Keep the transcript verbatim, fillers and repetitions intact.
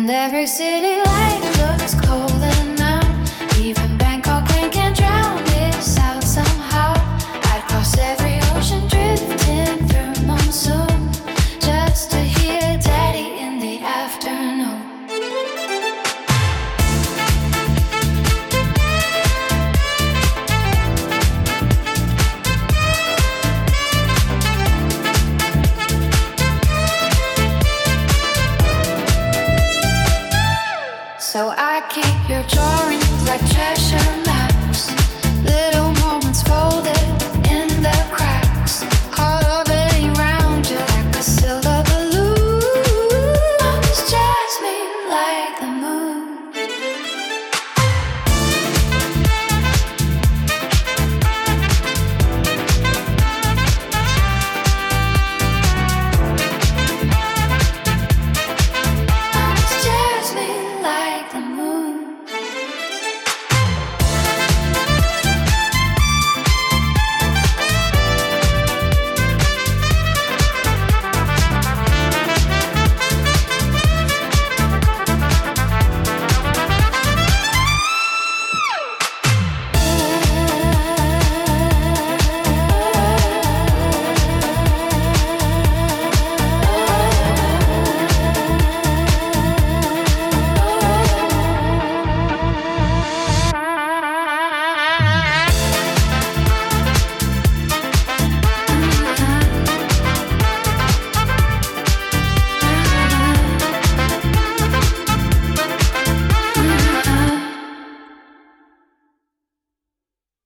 every city light looks colder now. Even Bangkok rain can drown this out somehow. I'd cross every ocean drifting through monsoon just to hear Daddy in the afternoon. So I keep your drawings like treasure.